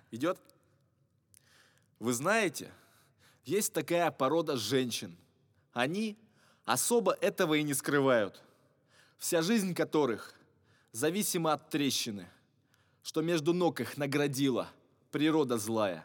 Идет? Вы знаете, есть такая порода женщин. Они особо этого и не скрывают. Вся жизнь которых зависима от трещины, что между ног их наградила природа злая.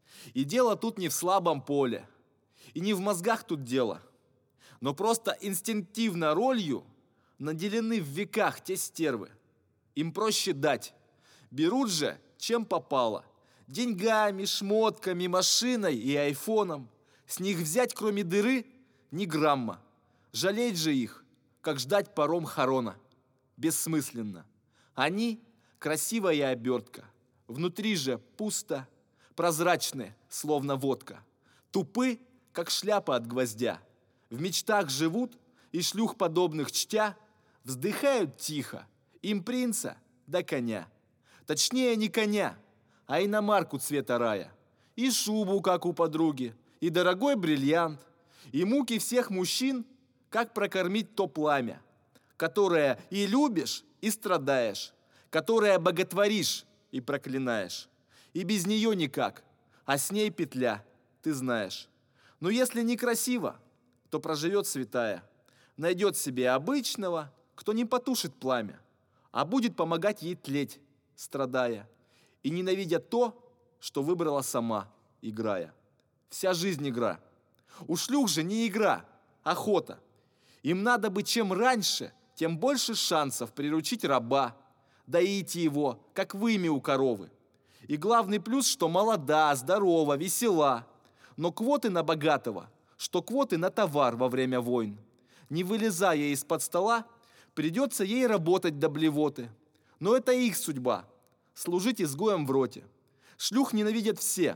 И дело тут не в слабом поле, и не в мозгах тут дело, но просто инстинктивно ролью наделены в веках те стервы. Им проще дать. Берут же, чем попало. Деньгами, шмотками, машиной и айфоном. С них взять, кроме дыры, ни грамма. Жалеть же их, как ждать паром Харона. Бессмысленно. Они – красивая обертка. Внутри же пусто, прозрачны, словно водка. Тупы, как шляпа от гвоздя. В мечтах живут и шлюх подобных чтя вздыхают тихо. Им принца да коня. Точнее, не коня, а иномарку цвета рая. И шубу, как у подруги, и дорогой бриллиант, и муки всех мужчин, как прокормить то пламя, которое и любишь, и страдаешь, которое боготворишь и проклинаешь. И без нее никак, а с ней петля, ты знаешь. Но если некрасиво, то проживет святая, найдет себе обычного, кто не потушит пламя, а будет помогать ей тлеть, страдая, и ненавидя то, что выбрала сама, играя. Вся жизнь игра. У шлюх же не игра, охота. Им надо бы чем раньше, тем больше шансов приручить раба, доить его, как вымя у коровы. И главный плюс, что молода, здорова, весела. Но квоты на богатого, что квоты на товар во время войн. Не вылезая из-под стола, придется ей работать до блевоты. Но это их судьба – служить изгоем в роте. Шлюх ненавидят все.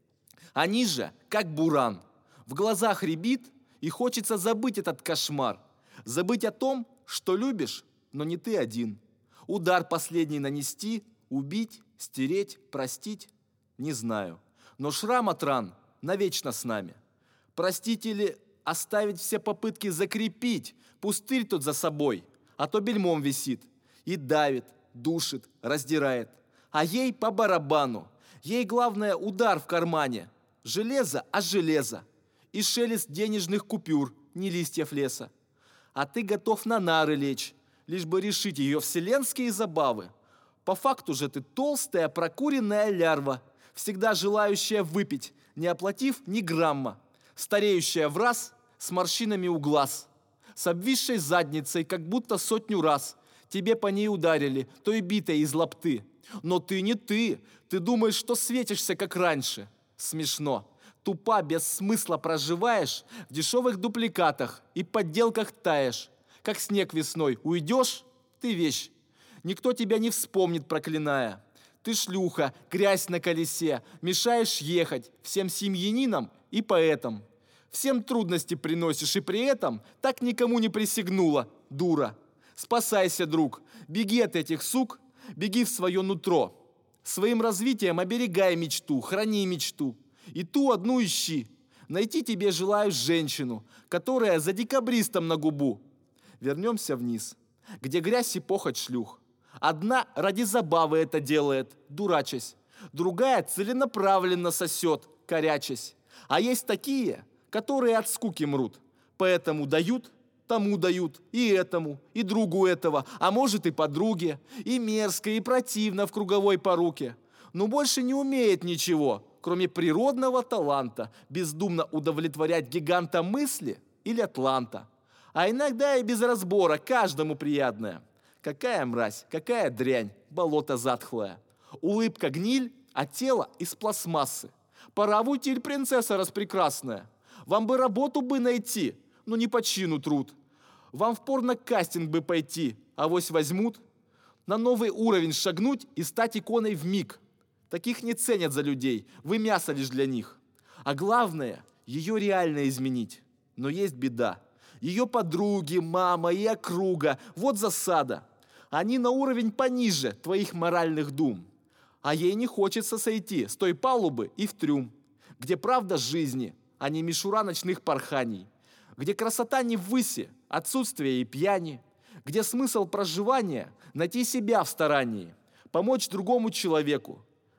Они же, как буран, в глазах рябит, и хочется забыть этот кошмар. Забыть о том, что любишь, но не ты один. Удар последний нанести, убить, стереть, простить – не знаю. Но шрам от ран навечно с нами. Простить или оставить все попытки закрепить пустырь тот за собой, а то бельмом висит и давит, душит, раздирает. А ей по барабану. Ей главное удар в кармане. Железо, а железо. И шелест денежных купюр, не листьев леса. А ты готов на нары лечь, лишь бы решить ее вселенские забавы. По факту же ты толстая прокуренная лярва, всегда желающая выпить, не оплатив ни грамма, стареющая в раз с морщинами у глаз, с обвисшей задницей, как будто 100 раз. Тебе по ней ударили, той битой из лапты. Но ты не ты, ты думаешь, что светишься, как раньше. Смешно. Тупа, без смысла проживаешь в дешевых дупликатах и подделках таешь. Как снег весной, уйдешь – ты вещь. Никто тебя не вспомнит, проклиная. Ты шлюха, грязь на колесе, мешаешь ехать всем семьянинам и поэтам. Всем трудности приносишь, и при этом так никому не присягнула, дура. Спасайся, друг, беги от этих сук, беги в свое нутро. Своим развитием оберегай мечту, храни мечту. И ту одну ищи. Найти тебе желаю женщину, которая за декабристом на губу. Вернемся вниз, где грязь и похоть шлюх. Одна ради забавы это делает, дурачась. Другая целенаправленно сосет, корячась. А есть такие, которые от скуки мрут. Поэтому дают, тому дают, и этому, и другу этого, а может и подруге. И мерзко, и противно в круговой поруке. Но больше не умеет ничего, кроме природного таланта, бездумно удовлетворять гиганта мысли или атланта. А иногда и без разбора, каждому приятное. Какая мразь, какая дрянь, болото затхлое. Улыбка гниль, а тело из пластмассы. Пора в утиль, принцесса распрекрасная. Вам бы работу бы найти, но не по чину труд. Вам в порно-кастинг бы пойти, авось возьмут. На новый уровень шагнуть и стать иконой вмиг. Таких не ценят за людей, вы мясо лишь для них. А главное, ее реально изменить. Но есть беда. Ее подруги, мама и округа, вот засада. Они на уровень пониже твоих моральных дум. А ей не хочется сойти с той палубы и в трюм, где правда жизни, а не мишура ночных порханий, где красота не ввыси, отсутствие и пьяни, где смысл проживания – найти себя в старании, помочь другому человеку,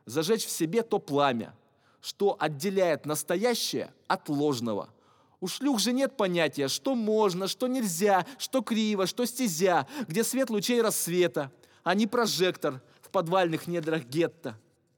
зажечь в себе то пламя, что отделяет настоящее от ложного. У шлюх же нет понятия, что можно, что нельзя, что криво, что стезя, где свет лучей рассвета, а не прожектор в подвальных недрах гетто.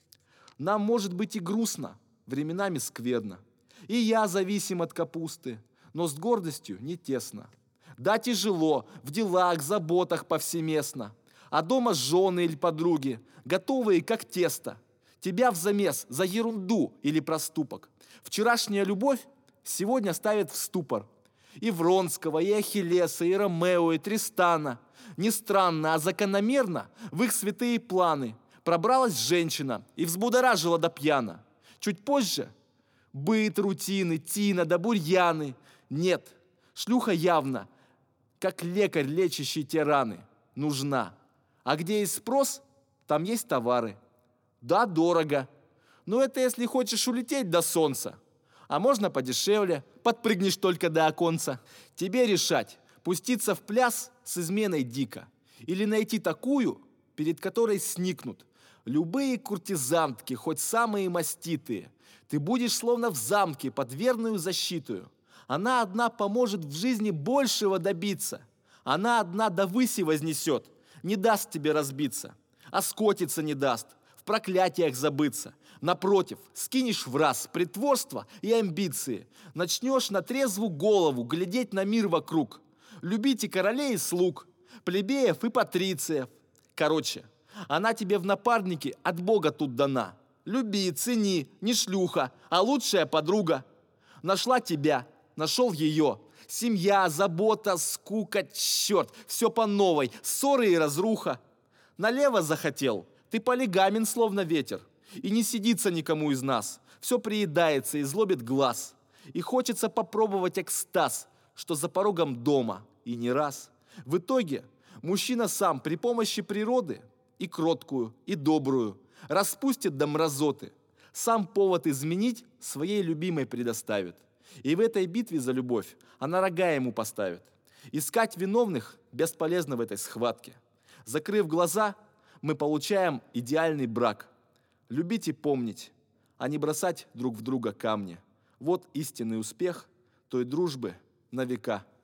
Нам может быть и грустно, временами скверно. И я зависим от капусты, но с гордостью не тесно. Да, тяжело, в делах, заботах повсеместно. А дома жены или подруги, готовые как тесто. Тебя взамес за ерунду или проступок. Вчерашняя любовь сегодня ставит в ступор. И Вронского, и Ахиллеса, и Ромео, и Тристана. Не странно, а закономерно в их святые планы пробралась женщина и взбудоражила до пьяна. Чуть позже быт, рутины, тина да бурьяны. Нет, шлюха явно, как лекарь, лечащий те раны, нужна. А где есть спрос, там есть товары. Да, дорого. Но это если хочешь улететь до солнца. А можно подешевле, подпрыгнешь только до оконца. Тебе решать, пуститься в пляс с изменой дико. Или найти такую, перед которой сникнут любые куртизантки, хоть самые маститые. Ты будешь словно в замке под верную защитою. Она одна поможет в жизни большего добиться. Она одна до выси вознесет, не даст тебе разбиться. А скотиться не даст, в проклятиях забыться. Напротив, скинешь в раз притворство и амбиции. Начнешь на трезвую голову глядеть на мир вокруг. Любите королей и слуг, плебеев и патрициев. Короче, она тебе в напарнике от Бога тут дана. Люби, цени, не шлюха, а лучшая подруга. Нашла тебя, нашел ее. Семья, забота, скука, черт, все по новой, ссоры и разруха. Налево захотел, ты полигамен, словно ветер. И не сидится никому из нас. Все приедается и злобит глаз. И хочется попробовать экстаз, что за порогом дома, и не раз. В итоге мужчина сам при помощи природы и кроткую, и добрую распустит до мразоты. Сам повод изменить своей любимой предоставит. И в этой битве за любовь она рога ему поставит. Искать виновных бесполезно в этой схватке. Закрыв глаза, мы получаем идеальный брак. Любить и помнить, а не бросать друг в друга камни. Вот истинный успех той дружбы на века.